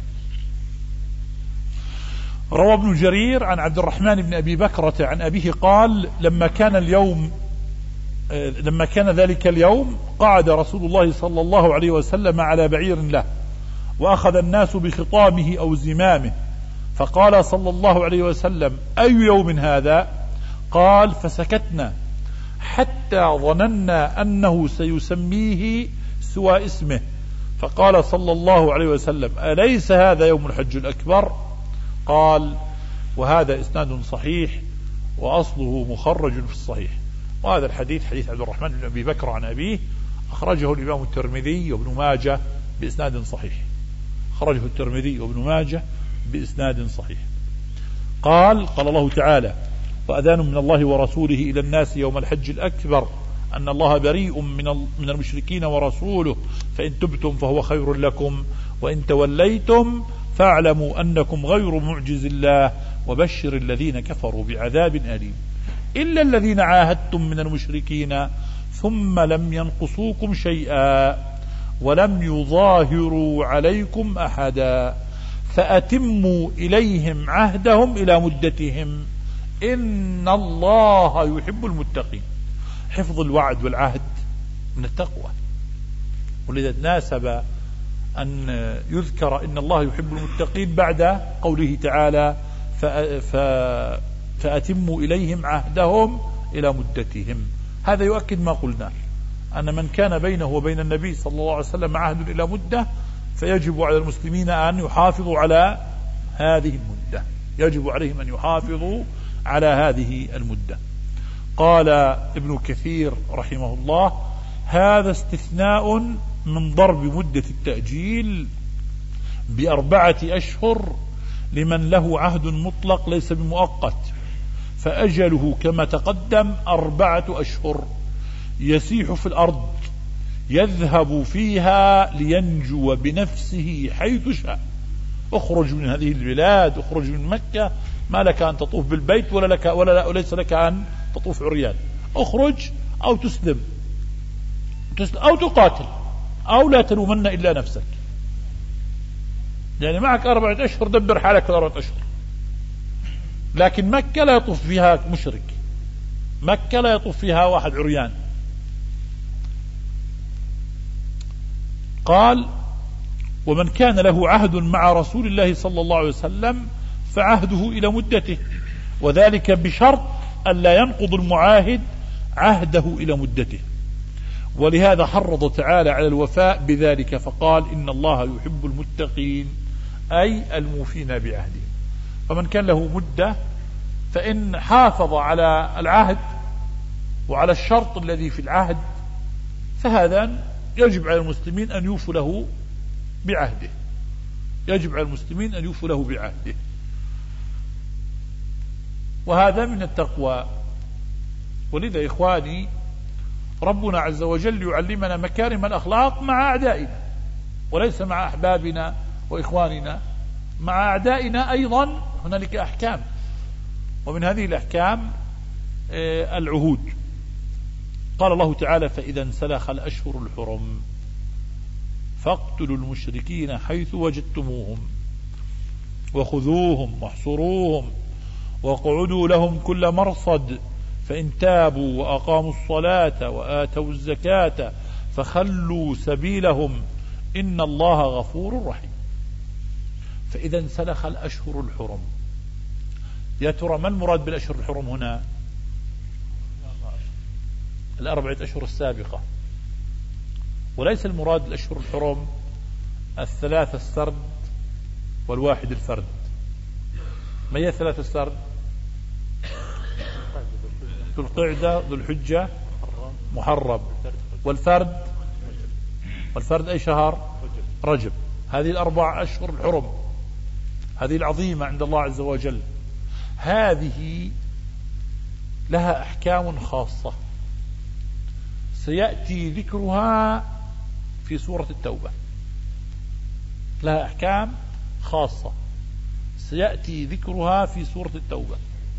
روى ابن جرير عن عبد الرحمن بن أبي بكرة عن أبيه قال: لما كان اليوم لما كان ذلك اليوم قعد رسول الله صلى الله عليه وسلم على بعير له، وأخذ الناس بخطامه أو زمامه، فقال صلى الله عليه وسلم: أي يوم هذا؟ قال: فسكتنا حتى ظننا أنه سيسميه سوى اسمه، فقال صلى الله عليه وسلم: أليس هذا يوم الحج الأكبر؟ قال: وهذا إسناد صحيح وأصله مخرج في الصحيح. وهذا الحديث حديث عبد الرحمن بن أبي بكر عن أبيه، أخرجه الإمام الترمذي وابن ماجه بإسناد صحيح، أخرجه الترمذي وابن ماجه بإسناد صحيح. قال: قال الله تعالى: وأذان من الله ورسوله إلى الناس يوم الحج الأكبر أن الله بريء من من المشركين ورسوله، فإن تبتم فهو خير لكم، وإن توليتم فاعلموا أنكم غير معجز الله، وبشر الذين كفروا بعذاب أليم. إلا الذين عاهدتم من المشركين ثم لم ينقصوكم شيئا ولم يظاهروا عليكم أحدا فأتموا إليهم عهدهم إلى مدتهم إن الله يحب المتقين. حفظ الوعد والعهد من التقوى، ولذا تناسب أن يذكر إن الله يحب المتقين بعد قوله تعالى: فأتموا إليهم عهدهم إلى مدتهم. هذا يؤكد ما قلنا، أن من كان بينه وبين النبي صلى الله عليه وسلم عهد إلى مدة فيجب على المسلمين أن يحافظوا على هذه المدة، يجب عليهم أن يحافظوا على هذه المدة. قال ابن كثير رحمه الله: هذا استثناء من ضرب مدة التأجيل بأربعة أشهر لمن له عهد مطلق ليس بمؤقت، فأجله كما تقدم أربعة أشهر، يسيح في الأرض يذهب فيها لينجو بنفسه حيث شاء. اخرج من هذه البلاد، اخرج من مكة، ما لك أن تطوف بالبيت ولا لك ولا وليس لك أن تطوف عريان. اخرج أو تسلم أو تقاتل أو لا تلومن إلا نفسك. يعني معك أربعة أشهر، دبر حالك في أربعة أشهر. لكن مكة لا يطوف فيها مشرك، مكة لا يطوف فيها واحد عريان. قال: ومن كان له عهد مع رسول الله صلى الله عليه وسلم فعهده إلى مدته، وذلك بشرط ألا ينقض المعاهد عهده إلى مدته. ولهذا حرض تعالى على الوفاء بذلك فقال: إن الله يحب المتقين، أي الموفين بعهدهم. فمن كان له مدة فإن حافظ على العهد وعلى الشرط الذي في العهد فهذا يجب على المسلمين أن يوفوا له بعهده، يجب على المسلمين أن يوفوا له بعهده. وهذا من التقوى. ولذا إخواني ربنا عز وجل يعلمنا مكارم الأخلاق مع أعدائنا، وليس مع أحبابنا وإخواننا. مع أعدائنا أيضا هنالك أحكام، ومن هذه الأحكام العهود. قال الله تعالى: فإذا انسلخ الأشهر الحرم فاقتلوا المشركين حيث وجدتموهم وخذوهم واحصروهم واقعدوا لهم كل مرصد فإن تابوا وأقاموا الصلاة وآتوا الزكاة فخلوا سبيلهم إن الله غفور رحيم. فإذا انسلخ الأشهر الحرم، يا ترى ما المراد بالأشهر الحرم هنا؟ الأربعة أشهر السابقة، وليس المراد الأشهر الحرم الثلاثة السرد والواحد الفرد. ما هي ثلاثة السرد؟ ذو القعدة، ذو الحجة، محرم. والفرد والفرد أي شهر؟ رجب. هذه الأربع أشهر الحرم، هذه العظيمة عند الله عز وجل، هذه لها أحكام خاصة سيأتي ذكرها في سورة التوبة. لها أحكام خاصة سيأتي ذكرها في سورة التوبة.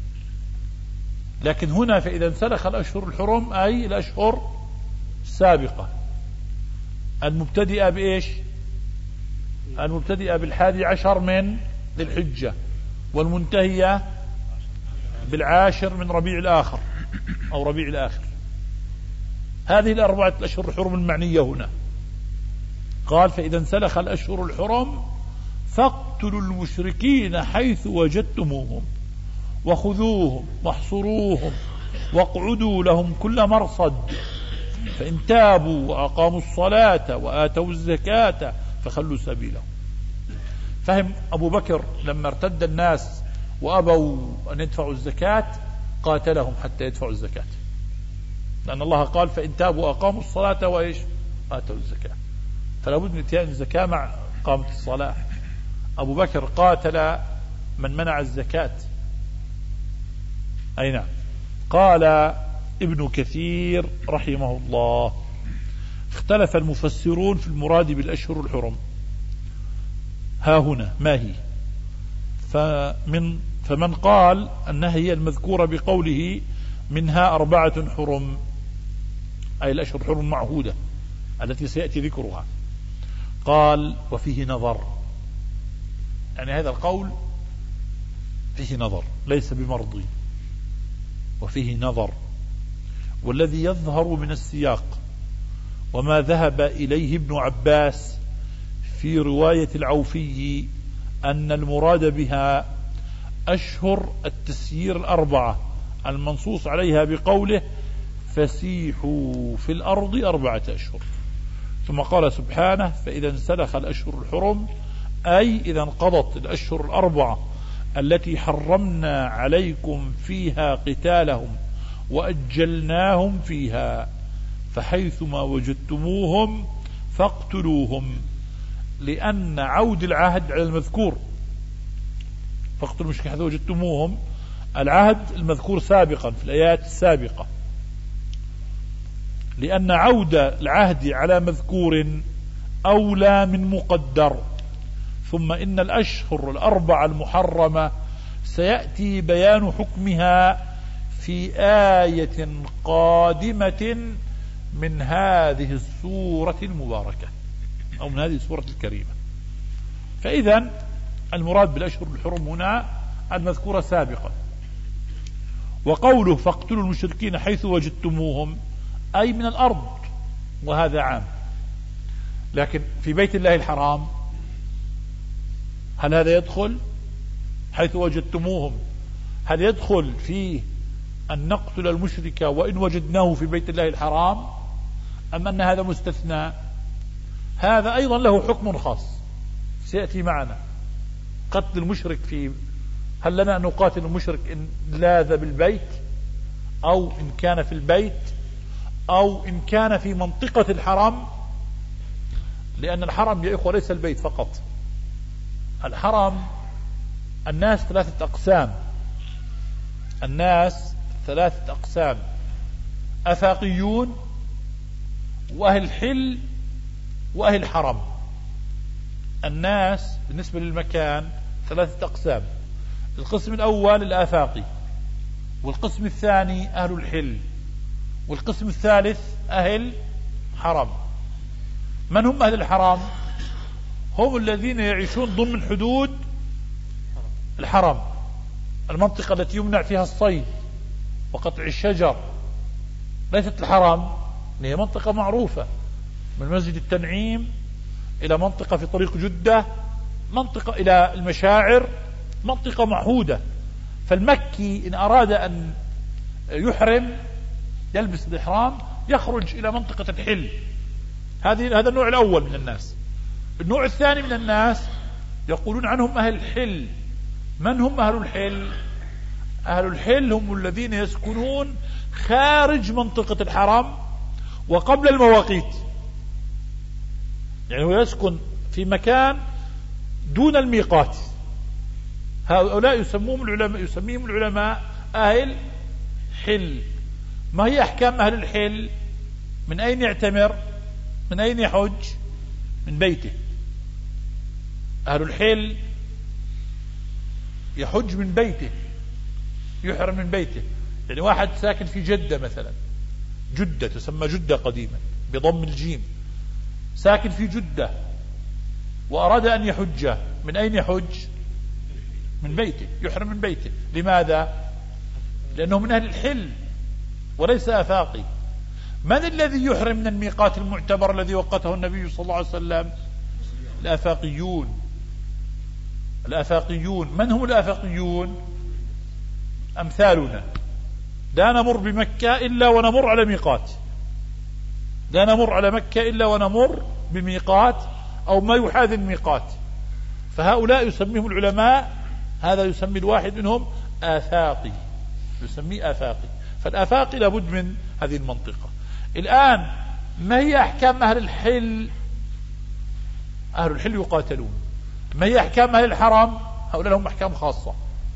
لكن هنا فإذا انسلخ الأشهر الحرم أي الأشهر السابقة المبتدئة بإيش؟ المبتدئة بالحادي عشر من ذي الحجة، والمنتهية بالعاشر من ربيع الآخر أو ربيع الآخر. هذه الأربعة الأشهر الحرم المعنية هنا. قال: فإذا انسلخ الأشهر الحرم فاقتلوا المشركين حيث وجدتموهم وخذوهم واحصروهم واقعدوا لهم كل مرصد فإن تابوا وأقاموا الصلاة وآتوا الزكاة فخلوا سبيلهم. فهم أبو بكر لما ارتد الناس وأبوا أن يدفعوا الزكاة قاتلهم حتى يدفعوا الزكاة، لأن الله قال: فإن تابوا وأقاموا الصلاة وإيش؟ آتوا الزكاة. فلا بد من اتيان الزكاة مع إقامة الصلاة. أبو بكر قاتل من منع الزكاة. أي نعم. قال ابن كثير رحمه الله: اختلف المفسرون في المراد بالأشهر الحرم. ها هنا ما هي؟ فمن فمن قال أنها هي المذكورة بقوله: منها أربعة حرم، أي الأشهر الحرم المعهودة التي سيأتي ذكرها. قال: وفيه نظر، يعني هذا القول فيه نظر ليس بمرضي، وفيه نظر. والذي يظهر من السياق وما ذهب إليه ابن عباس في رواية العوفي أن المراد بها أشهر التسيير الأربعة المنصوص عليها بقوله: فسيحوا في الأرض أربعة أشهر. ثم قال سبحانه: فإذا انسلخ الأشهر الحرم، أي إذا انقضت الأشهر الأربعة التي حرمنا عليكم فيها قتالهم وأجلناهم فيها فحيثما وجدتموهم فاقتلوهم، لأن عود العهد على المذكور. فاقتلوا المشركين حيث وجدتموهم العهد المذكور سابقا في الآيات السابقة، لأن عود العهد على مذكور أولى من مقدر. ثم إن الأشهر الأربعة المحرمة سيأتي بيان حكمها في آية قادمة من هذه السورة المباركة أو من هذه السورة الكريمة. فإذا المراد بالأشهر الحرم هنا المذكورة سابقا. وقوله فاقتلوا المشركين حيث وجدتموهم أي من الأرض، وهذا عام. لكن في بيت الله الحرام هل هذا يدخل؟ حيث وجدتموهم هل يدخل فيه أن نقتل المشرك وإن وجدناه في بيت الله الحرام، أم أن هذا مستثنى؟ هذا أيضا له حكم خاص سيأتي معنا. قتل المشرك في هل لنا أن نقاتل المشرك إن لاذ بالبيت أو إن كان في البيت أو إن كان في منطقة الحرم؟ لأن الحرم يا إخوة ليس البيت فقط. الحرم الناس ثلاثة أقسام، الناس ثلاثة أقسام: أفاقيون وأهل الحل وأهل الحرم. الناس بالنسبة للمكان ثلاثة أقسام: القسم الأول الآفاقي، والقسم الثاني أهل الحل، والقسم الثالث أهل حرم. من هم أهل الحرم؟ هم الذين يعيشون ضمن حدود الحرم، المنطقة التي يمنع فيها الصيد وقطع الشجر. ليست الحرم، هي منطقة معروفة من مسجد التنعيم إلى منطقة في طريق جدة، منطقة إلى المشاعر، منطقة معهودة. فالمكي إن أراد أن يحرم يلبس الإحرام يخرج إلى منطقة الحل. هذه هذا النوع الأول من الناس. النوع الثاني من الناس يقولون عنهم أهل الحل. من هم أهل الحل؟ أهل الحل هم الذين يسكنون خارج منطقة الحرم وقبل المواقيت، يعني هو يسكن في مكان دون الميقات. هؤلاء يسموهم العلماء يسميهم العلماء أهل حل. ما هي أحكام أهل الحل؟ من أين يعتمر؟ من أين يحج؟ من بيته. أهل الحل يحج من بيته، يحرم من بيته. يعني واحد ساكن في جدة مثلا، جدة تسمى جدة قديما بضم الجيم، ساكن في جدة وأراد أن يحج، من أين يحج؟ من بيته، يحرم من بيته. لماذا؟ لأنه من أهل الحل وليس آفاقي. من الذي يحرم من الميقات المعتبر الذي وقته النبي صلى الله عليه وسلم؟ الآفاقيون. الآفاقيون من هم الآفاقيون؟ أمثالنا، لا نمر بمكة إلا ونمر على ميقات، لا نمر على مكة إلا ونمر بميقات أو ما يحاذي الميقات. فهؤلاء يسميهم العلماء، هذا يسمي الواحد منهم آفاقي، يسميه آفاقي. فالآفاقي لابد من هذه المنطقة. الآن ما هي أحكام أهل الحل؟ أهل الحل يقاتلون. ما هي أحكام أهل الحرم؟ هؤلاء لهم أحكام خاصة.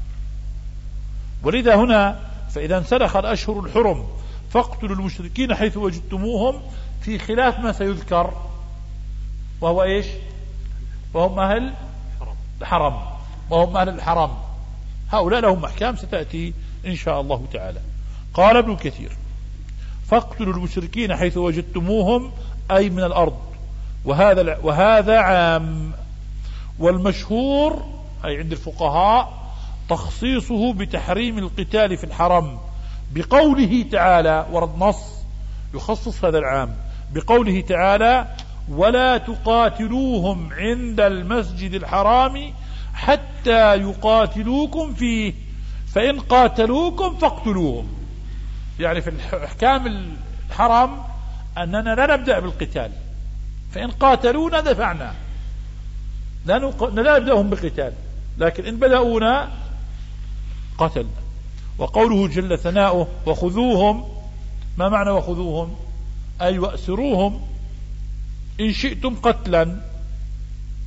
ولذا هنا فإذا انسلخ الأشهر الحرم فاقتلوا المشركين حيث وجدتموهم، في خلاف ما سيذكر، وهو إيش؟ وهم أهل الحرم، وهم أهل الحرم. هؤلاء لهم أحكام ستأتي إن شاء الله تعالى. قال ابن كثير: فاقتلوا المشركين حيث وجدتموهم أي من الأرض، وهذا وهذا عام. والمشهور أي عند الفقهاء تخصيصه بتحريم القتال في الحرم بقوله تعالى، ورد نص يخصص هذا العام بقوله تعالى: ولا تقاتلوهم عند المسجد الحرام حتى يقاتلوكم فيه فإن قاتلوكم فاقتلوهم. يعني في احكام الحرم أننا لا نبدأ بالقتال، فإن قاتلونا دفعنا، لا, نق... لا نبدأهم بقتال، لكن إن بدأونا قتلنا. وقوله جل ثناؤه: وخذوهم، ما معنى وخذوهم؟ أي وأسروهم إن شئتم قتلا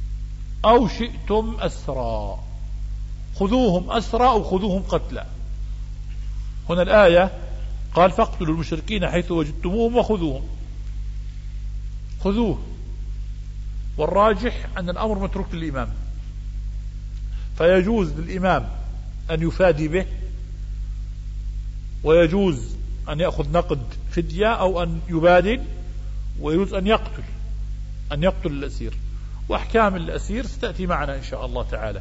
أو شئتم أسرا. خذوهم أسرا أو خذوهم قتلا. هنا الآية قال فاقتلوا المشركين حيث وجدتموهم وخذوهم، خذوه، والراجح أن الأمر متروك للإمام، فيجوز للإمام أن يفادي به، ويجوز أن يأخذ نقد فدية أو أن يبادل، ويجوز أن يقتل أن يقتل الأسير، وأحكام الأسير ستأتي معنا إن شاء الله تعالى.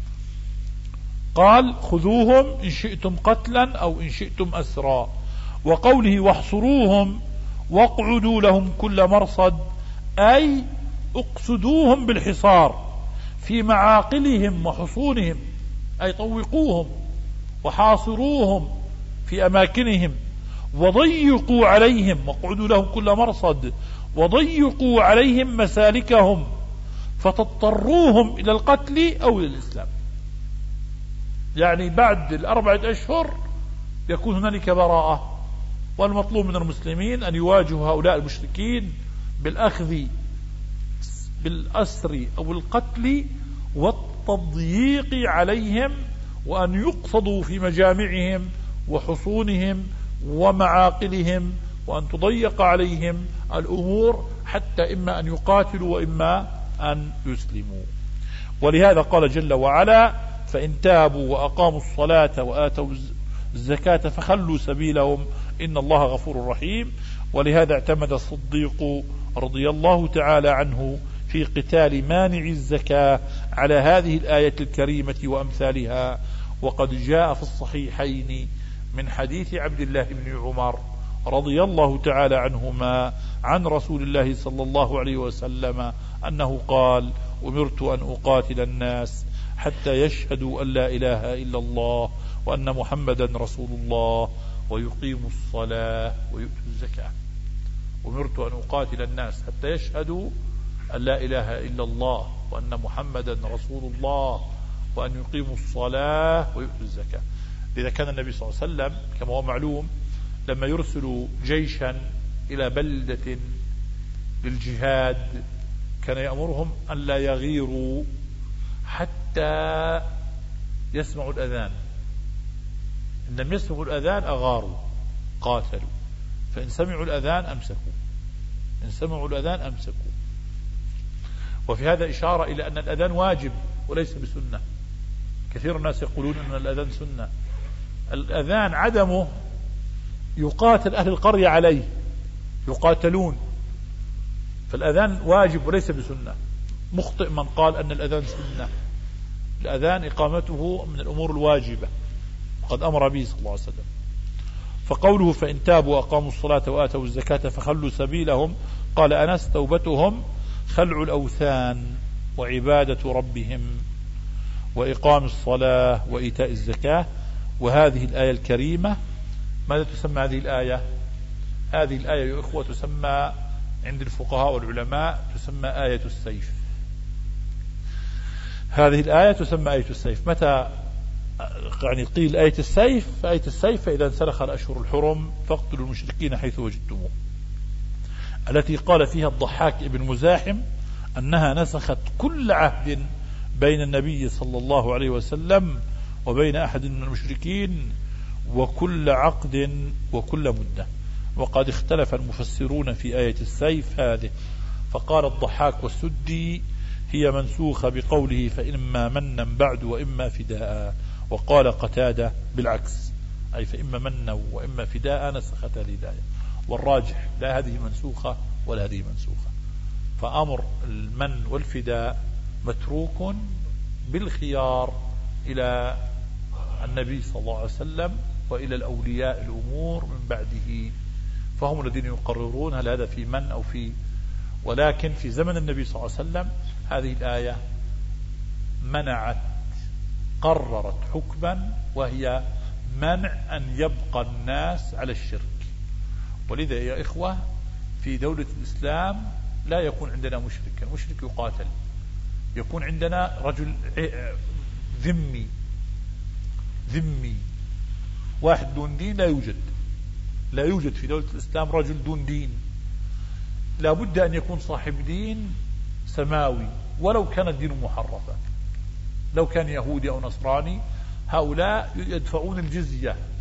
قال خذوهم إن شئتم قتلا أو إن شئتم أسرا، وقوله واحصروهم واقعدوا لهم كل مرصد، أي اقصدوهم بالحصار في معاقلهم وحصونهم، أي طوقوهم وحاصروهم في أماكنهم، وضيقوا عليهم، واقعدوا لهم كل مرصد، وضيقوا عليهم مسالكهم فتضطروهم إلى القتل أو إلى الإسلام. يعني بعد الأربعة أشهر يكون هنالك براءة، والمطلوب من المسلمين أن يواجهوا هؤلاء المشركين بالأخذ بالأسر أو القتل والتضييق عليهم، وأن يقصدوا في مجامعهم وحصونهم ومعاقلهم، وأن تضيق عليهم الأمور حتى إما أن يقاتلوا وإما أن يسلموا. ولهذا قال جل وعلا فإن تابوا وأقاموا الصلاة وآتوا الزكاة فخلوا سبيلهم إن الله غفور رحيم. ولهذا اعتمد الصديق رضي الله تعالى عنه في قتال مانع الزكاة على هذه الآية الكريمة وأمثالها. وقد جاء في الصحيحين من حديث عبد الله بن عمر رضي الله تعالى عنهما عن رسول الله صلى الله عليه وسلم أنه قال أمرت أن أقاتل الناس حتى يشهدوا أن لا إله إلا الله وأن محمدا رسول الله ويقيموا الصلاة ويؤتوا الزكاة. أمرت أن أقاتل الناس حتى يشهدوا أن لا إله إلا الله وأن محمدا رسول الله وأن يقيموا الصلاة ويؤتوا الزكاة. لذا كان النبي صلى الله عليه وسلم كما هو معلوم لما يرسل جيشا إلى بلدة للجهاد كان يأمرهم أن لا يغيروا حتى يسمعوا الأذان، إن لم يسمعوا الأذان أغاروا قاتلوا، فإن سمعوا الأذان أمسكوا، إن سمعوا الأذان أمسكوا. وفي هذا إشارة إلى أن الأذان واجب وليس بسنة. كثير الناس يقولون أن الأذان سنة. الأذان عدمه يقاتل أهل القرية عليه، يقاتلون، فالأذان واجب وليس بسنة. مخطئ من قال أن الأذان سنة. الأذان إقامته من الأمور الواجبة وقد أمر به صلى الله عليه وسلم. فقوله فإن تابوا وأقاموا الصلاة وآتوا الزكاة فخلوا سبيلهم، قال أنس توبتهم خلع الأوثان وعبادة ربهم وإقام الصلاة وإيتاء الزكاة. وهذه الآية الكريمة ماذا تسمى هذه الآية؟ هذه الآية يا إخوة تسمى عند الفقهاء والعلماء تسمى آية السيف. هذه الآية تسمى آية السيف. متى يعني قيل آية السيف؟ آية السيف فإذا انسلخ الأشهر الحرم فاقتلوا المشركين حيث وجدتموه، التي قال فيها الضحاك ابن مزاحم أنها نسخت كل عهد بين النبي صلى الله عليه وسلم وبين أحد من المشركين وكل عقد وكل مدة. وقد اختلف المفسرون في آية السيف هذه، فقال الضحاك والسدي هي منسوخة بقوله فإما منا بعد وإما فداء، وقال قتادة بالعكس أي فإما منا وإما فداء نسخت هذه الآية. والراجح لا هذه منسوخة ولا هذه منسوخة، فأمر المن والفداء متروك بالخيار إلى النبي صلى الله عليه وسلم وإلى الأولياء الأمور من بعده، فهم الذين يقررون هل هذا في من أو في. ولكن في زمن النبي صلى الله عليه وسلم هذه الآية منعت قررت حكما وهي منع أن يبقى الناس على الشرك. ولذا يا إخوة في دولة الإسلام لا يكون عندنا مشرك، المشرك يقاتل. يكون عندنا رجل ذمي ذمي واحد دون دين، لا يوجد لا يوجد في دولة الإسلام رجل دون دين. لا بد أن يكون صاحب دين سماوي ولو كان الدين محرفا، لو كان يهودي أو نصراني هؤلاء يدفعون الجزية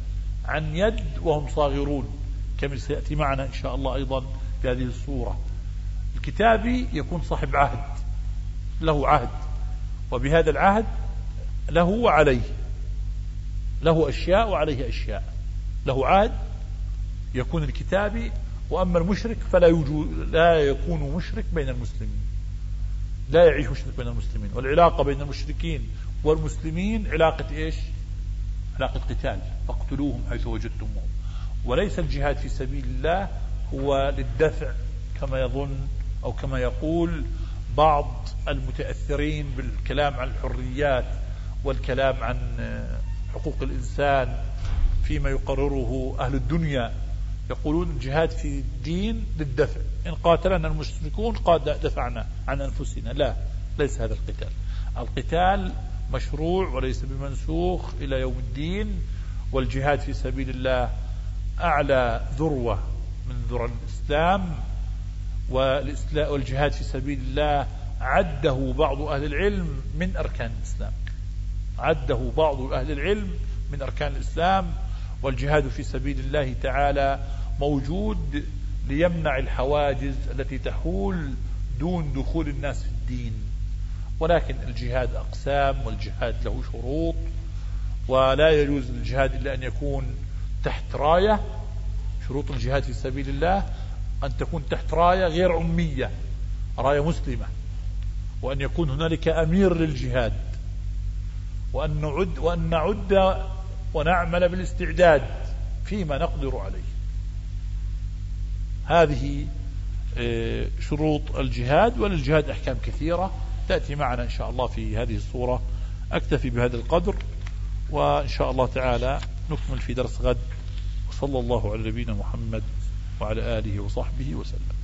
عن يد وهم صاغرون، كما سيأتي معنا إن شاء الله أيضا في هذه الصورة. الكتابي يكون صاحب عهد، له عهد، وبهذا العهد له وعليه، له أشياء وعليه أشياء، له عهد يكون الكتابي. وأما المشرك فلا يوجد، لا يكون مشرك بين المسلمين، لا يعيش مشرك بين المسلمين. والعلاقة بين المشركين والمسلمين علاقة إيش؟ علاقة قتال، فاقتلوهم حيث وجدتموهم. وليس الجهاد في سبيل الله هو للدفع كما يظن أو كما يقول بعض المتأثرين بالكلام عن الحريات والكلام عن حقوق الإنسان فيما يقرره أهل الدنيا. يقولون الجهاد في الدين للدفع، إن قاتلنا المشركون قد دفعنا عن أنفسنا. لا، ليس هذا القتال. القتال مشروع وليس بمنسوخ إلى يوم الدين. والجهاد في سبيل الله أعلى ذروة من ذرى الإسلام. والجهاد في سبيل الله عده بعض أهل العلم من أركان الإسلام، عده بعض أهل العلم من أركان الإسلام. والجهاد في سبيل الله تعالى موجود ليمنع الحواجز التي تحول دون دخول الناس في الدين. ولكن الجهاد أقسام، والجهاد له شروط، ولا يجوز الجهاد إلا أن يكون تحت راية. شروط الجهاد في سبيل الله أن تكون تحت راية غير عمية، راية مسلمة، وأن يكون هنالك أمير للجهاد، وأن نعد وأن نعد ونعمل بالاستعداد فيما نقدر عليه. هذه شروط الجهاد. وللجهاد أحكام كثيرة تأتي معنا إن شاء الله في هذه الصورة. أكتفي بهذا القدر، وإن شاء الله تعالى نكمل في درس غد. وصلى الله على نبينا محمد وعلى آله وصحبه وسلم.